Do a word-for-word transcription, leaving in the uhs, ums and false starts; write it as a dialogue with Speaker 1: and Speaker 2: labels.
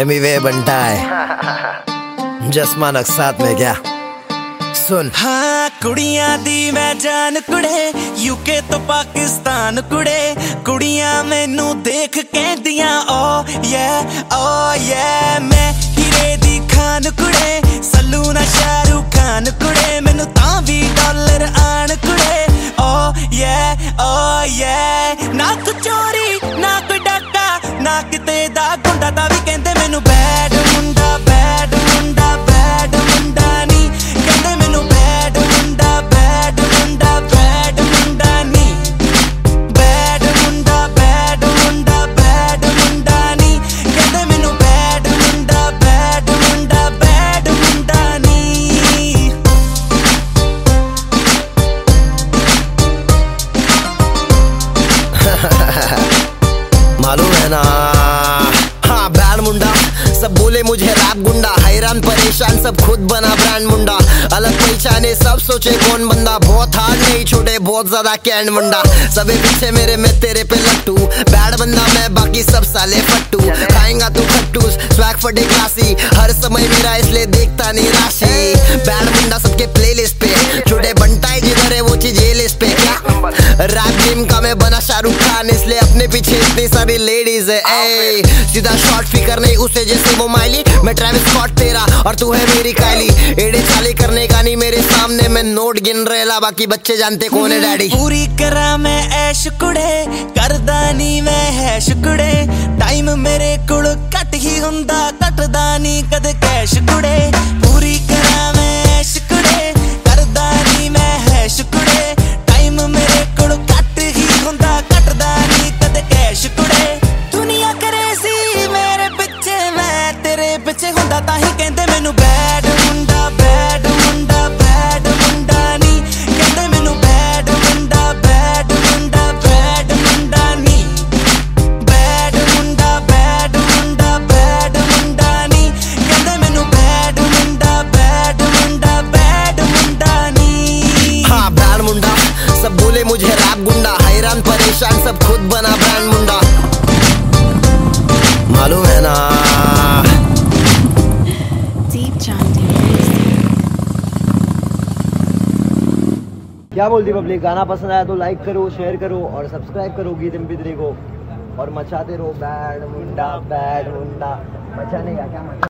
Speaker 1: एमीवे बनता है जसमान अक्सात में क्या सुन।
Speaker 2: हाँ कुड़ियां दी मैं जान कुड़े यूके तो पाकिस्तान कुड़े कुड़ियां मैनू देख कहदियां ओ ये ओ ये मैं हीरे दी खान कुड़े सल्लू ना शाहरुख खान कुड़े मैनू तां भी डॉलर आन कुड़े ओ ये ओ ये ना कोई चोरी ना कोई डाका ना किते दा गुंडा दा भी कहंदे मैनू बैड मुंडा बैड मुंडा बैड मुंडा नी कहंदे मैनू बैड मुंडा बैड मुंडा बैड मुंडा नी बैड मुंडा बैड मुंडा बैड मुंडा नी कहंदे मैनू बैड मुंडा बैड मुंडा बैड मुंडा नी।
Speaker 1: मालूम है ना हाँ बैड मुंडा सब बोले मुझे रैप गुंडा हैरान परेशान सब खुद बना ब्रांड मुंडा अलग पहचाने सब सोचे कौन बंदा बहुत हार्ड नहीं छोटे बहुत ज्यादा कैंड मुंडा सबे पीछे मेरे में तेरे पे लट्टू बैड बंदा मैं बाकी सब साले फट्टू खाएंगा तू खट्टूस स्वैग फटे क्लासी हर समय मेरा इसलिए देखता नहीं राशि बैड मुंडा सबके प्लेलिस्ट पे छोटे बनता है जिधर है वो चीज ये लिस्ट पे क्या रैप गेम का मैं बना शाहरुख खान इसलिए अपने पीछे इतनी सारी लेडीज है ए सीधा शॉर्ट फिकर नहीं उसे जैसे वो माइली मैं ट्रेविस स्कॉट तेरा और तू है मेरी कायली एड़े चाले करने का नहीं मेरे सामने मैं नोट गिन रेला बाकी बच्चे जानते कौन है डैडी।
Speaker 2: पूरी करा मैं ऐश कुड़े करदा नहीं मैं हैश कुड़े टाइम मेरे कोल घट ही हुंदा घटदा नहीं कदे कैश कुड़े पूरी करा मैं ऐश कुड़े करदा नहीं मैं हैश कुड़े टाइम मेरे कोल घट ही हुंदा घटदा नहीं कदे कैश कुड़े दुनिया करे सी मेरे पिछे मैं तेरे पिछे हुंदा ताही कहंदे मैनू बैड मुंडा बैड मुंडा बैड मुंडा नी कहंदे मैनू बैड मुंडा बैड मुंडा बैड मुंडा नी बैड मुंडा बैड मुंडा बैड मुंडा नी कहंदे मैनू बैड मुंडा बैड मुंडा बैड मुंडा नी।
Speaker 1: हाँ बैड मुंडा सब बोले मुझे रैप गुंडा हैरान परेशान सब खुद बना ब्रांड मुंडा मालूम है ना। क्या बोलती पब्लिक गाना पसंद आया तो लाइक करो शेयर करो और सब्सक्राइब करो गीत एम पी थ्री को और मचाते रहो बैड मुंडा बैड मुंडा मचाने का क्या